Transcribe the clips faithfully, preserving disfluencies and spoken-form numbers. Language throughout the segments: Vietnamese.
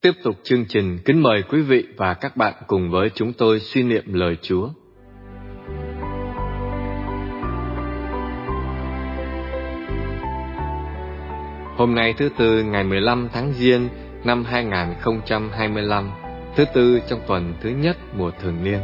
Tiếp tục chương trình, kính mời quý vị và các bạn cùng với chúng tôi suy niệm lời Chúa. Hôm nay thứ Tư ngày mười lăm tháng Giêng năm hai nghìn không trăm hai mươi lăm, thứ Tư trong tuần thứ nhất mùa thường niên.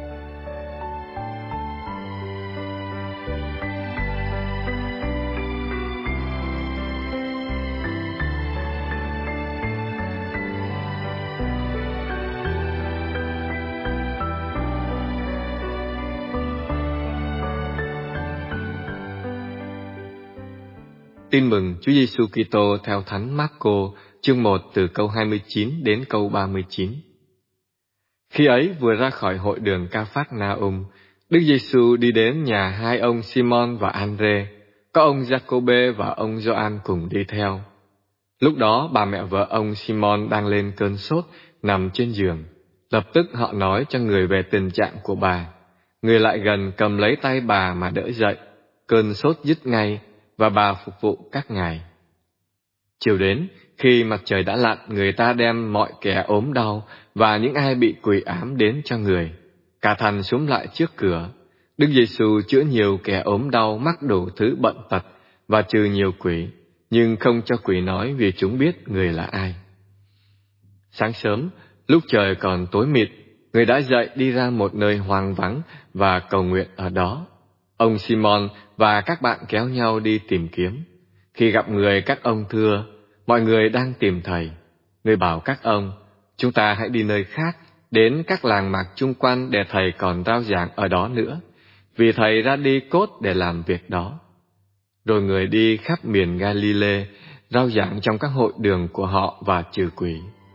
Tin mừng Chúa Giêsu Kitô theo Thánh Mác-cô, chương một từ câu hai mươi chín đến câu ba mươi chín. Khi ấy vừa ra khỏi hội đường Ca-phác-na-um, Đức Giêsu đi đến nhà hai ông Simon và An-rê, có ông Gia-cô-bê và ông Gioan cùng đi theo. Lúc đó bà mẹ vợ ông Simon đang lên cơn sốt, nằm trên giường. Lập tức họ nói cho người về tình trạng của bà. Người lại gần cầm lấy tay bà mà đỡ dậy, cơn sốt dứt ngay, và bà phục vụ các ngài. Chiều đến, khi mặt trời đã lặn, người ta đem mọi kẻ ốm đau và những ai bị quỷ ám đến cho người. Cả thành xúm lại trước cửa. Đức Giêsu chữa nhiều kẻ ốm đau mắc đủ thứ bệnh tật và trừ nhiều quỷ, nhưng không cho quỷ nói vì chúng biết người là ai. Sáng sớm, lúc trời còn tối mịt, người đã dậy đi ra một nơi hoang vắng và cầu nguyện ở đó. Ông Simon và các bạn kéo nhau đi tìm kiếm. Khi gặp người, các ông thưa, mọi người đang tìm thầy. Người bảo các ông, chúng ta hãy đi nơi khác, đến các làng mạc chung quanh để thầy còn rao giảng ở đó nữa, vì thầy ra đi cốt để làm việc đó. Rồi người đi khắp miền Ga-li-lê, rao giảng trong các hội đường của họ và trừ quỷ.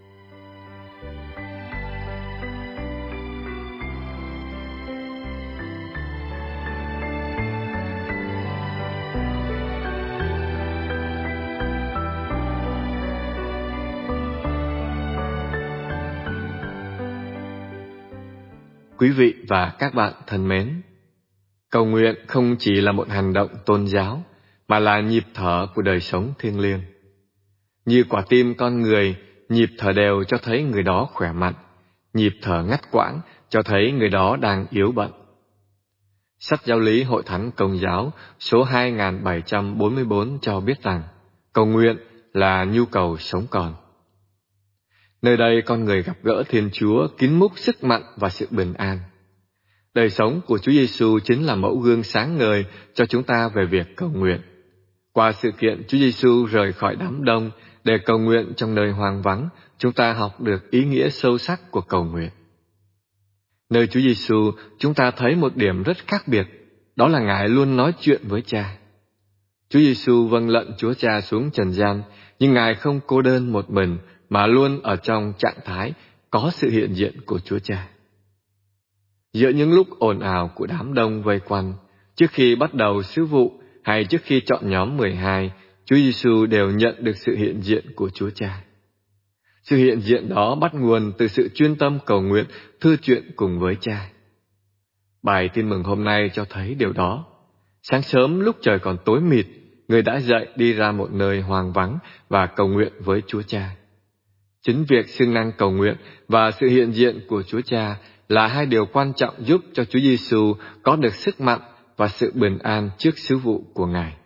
Quý vị và các bạn thân mến, cầu nguyện không chỉ là một hành động tôn giáo, mà là nhịp thở của đời sống thiêng liêng. Như quả tim con người, nhịp thở đều cho thấy người đó khỏe mạnh, nhịp thở ngắt quãng cho thấy người đó đang yếu bệnh. Sách Giáo lý Hội Thánh Công giáo số hai nghìn bảy trăm bốn mươi tư cho biết rằng, cầu nguyện là nhu cầu sống còn. Nơi đây con người gặp gỡ Thiên Chúa kín múc sức mạnh và sự bình an. Đời sống của Chúa Giêsu chính là mẫu gương sáng ngời cho chúng ta về việc cầu nguyện. Qua sự kiện Chúa Giêsu rời khỏi đám đông để cầu nguyện trong nơi hoang vắng, chúng ta học được ý nghĩa sâu sắc của cầu nguyện. Nơi Chúa Giêsu, chúng ta thấy một điểm rất khác biệt, đó là Ngài luôn nói chuyện với Cha. Chúa Giêsu vâng lệnh Chúa Cha xuống trần gian, nhưng Ngài không cô đơn một mình, mà luôn ở trong trạng thái có sự hiện diện của Chúa Cha. Giữa những lúc ồn ào của đám đông vây quanh, trước khi bắt đầu sứ vụ hay trước khi chọn nhóm mười hai, Chúa Giêsu đều nhận được sự hiện diện của Chúa Cha. Sự hiện diện đó bắt nguồn từ sự chuyên tâm cầu nguyện, thư chuyện cùng với Cha. Bài tin mừng hôm nay cho thấy điều đó. Sáng sớm lúc trời còn tối mịt, người đã dậy đi ra một nơi hoang vắng và cầu nguyện với Chúa Cha. Chính việc siêng năng cầu nguyện và sự hiện diện của Chúa Cha là hai điều quan trọng giúp cho Chúa Giêsu có được sức mạnh và sự bình an trước sứ vụ của Ngài.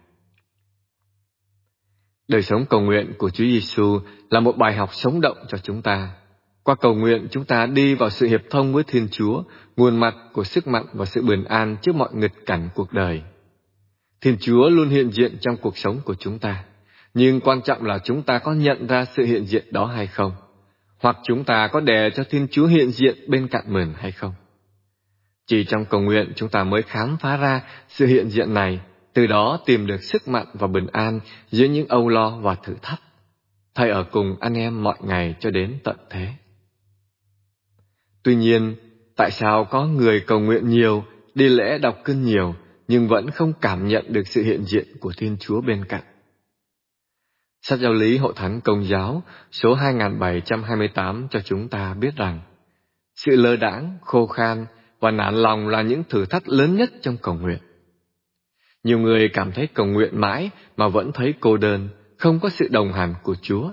Đời sống cầu nguyện của Chúa Giêsu là một bài học sống động cho chúng ta. Qua cầu nguyện, chúng ta đi vào sự hiệp thông với Thiên Chúa, nguồn mặt của sức mạnh và sự bình an trước mọi nghịch cảnh cuộc đời. Thiên Chúa luôn hiện diện trong cuộc sống của chúng ta, nhưng quan trọng là chúng ta có nhận ra sự hiện diện đó hay không, hoặc chúng ta có để cho Thiên Chúa hiện diện bên cạnh mình hay không. Chỉ trong cầu nguyện chúng ta mới khám phá ra sự hiện diện này, từ đó tìm được sức mạnh và bình an giữa những âu lo và thử thách. Thầy ở cùng anh em mọi ngày cho đến tận thế. Tuy nhiên, tại sao có người cầu nguyện nhiều, đi lễ đọc kinh nhiều, nhưng vẫn không cảm nhận được sự hiện diện của Thiên Chúa bên cạnh? Sách Giáo lý Hội Thánh Công giáo số hai nghìn bảy trăm hai mươi tám cho chúng ta biết rằng, sự lơ đãng, khô khan và nản lòng là những thử thách lớn nhất trong cầu nguyện. Nhiều người cảm thấy cầu nguyện mãi mà vẫn thấy cô đơn, không có sự đồng hành của Chúa,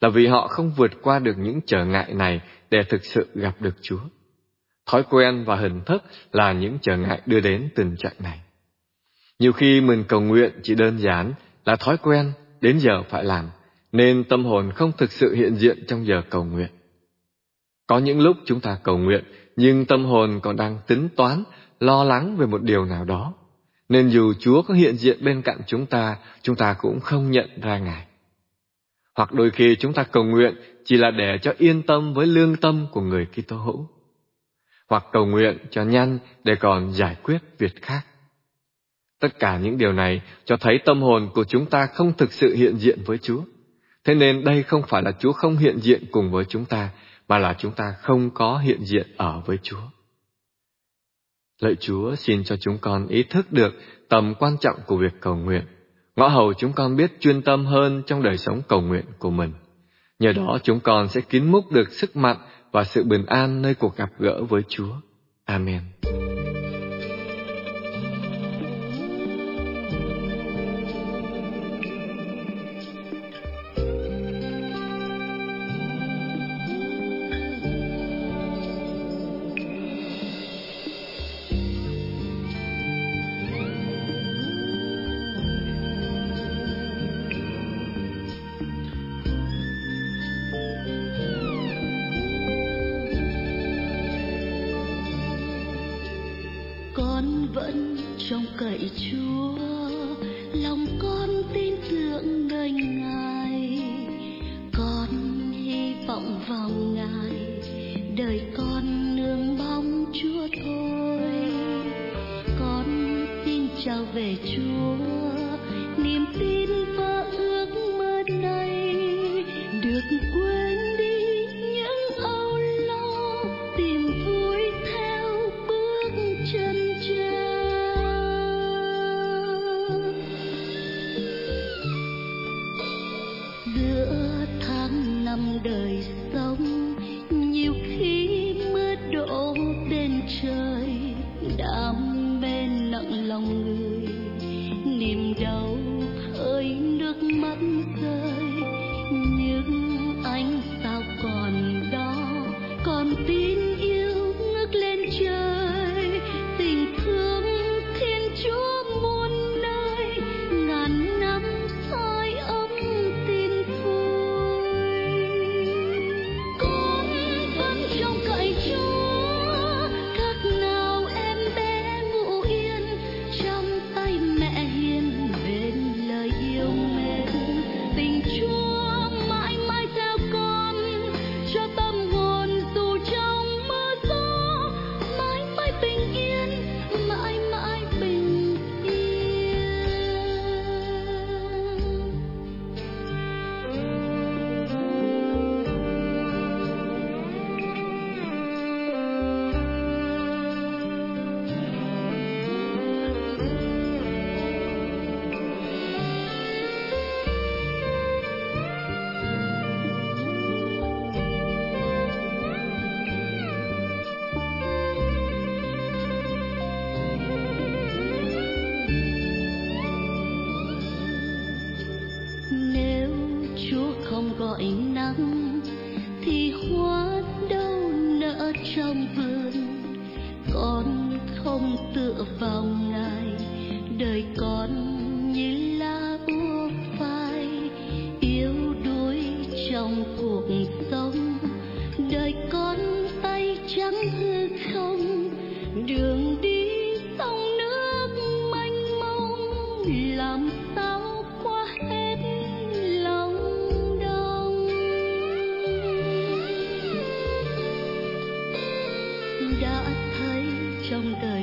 là vì họ không vượt qua được những trở ngại này để thực sự gặp được Chúa. Thói quen và hình thức là những trở ngại đưa đến tình trạng này. Nhiều khi mình cầu nguyện chỉ đơn giản là thói quen, đến giờ phải làm, nên tâm hồn không thực sự hiện diện trong giờ cầu nguyện. Có những lúc chúng ta cầu nguyện, nhưng tâm hồn còn đang tính toán, lo lắng về một điều nào đó, nên dù Chúa có hiện diện bên cạnh chúng ta, chúng ta cũng không nhận ra Ngài. Hoặc đôi khi chúng ta cầu nguyện chỉ là để cho yên tâm với lương tâm của người Kitô hữu, hoặc cầu nguyện cho nhanh để còn giải quyết việc khác. Tất cả những điều này cho thấy tâm hồn của chúng ta không thực sự hiện diện với Chúa. Thế nên đây không phải là Chúa không hiện diện cùng với chúng ta, mà là chúng ta không có hiện diện ở với Chúa. Lạy Chúa, xin cho chúng con ý thức được tầm quan trọng của việc cầu nguyện, ngõ hầu chúng con biết chuyên tâm hơn trong đời sống cầu nguyện của mình. Nhờ đó chúng con sẽ kín múc được sức mạnh và sự bình an nơi cuộc gặp gỡ với Chúa. Amen. Con vẫn trông cậy Chúa, lòng con tin tưởng nơi Ngài. Con hy vọng vào Ngài, đời con nương bóng Chúa thôi. Con xin chào về Chúa, niềm tin và ước mơ này được quên đi những âu lo, tìm vui theo bước chân Cha. Giữa tháng năm đời sống, nhiều khi mưa đổ đến trời, đam mê nặng lòng người, niềm đau ơi nước mắt rơi. Nhưng anh sao còn đó, còn tin yêu ngước lên trời, tình thương Thiên Chúa muôn nơi, ngàn năm soi ấm tin vui. Con vẫn trông cậy Chúa, khác nào em bé ngủ yên trong tay mẹ hiền, bên lời yêu mến. Tình Chúa mãi mãi theo con, cho tâm hồn dù trong mưa gió, mãi mãi bình yên, mãi mãi bình yên. Nếu Chúa không gọi nắng, thì hoa đâu nở trong vườn. Con không tựa vào Ngài, đời con như lá úa phai, yếu đuối trong cuộc sống. Đời con tay trắng hư không, đường đi sông nước mênh mông, làm sao qua hết lòng đông. Đã thấy trong đời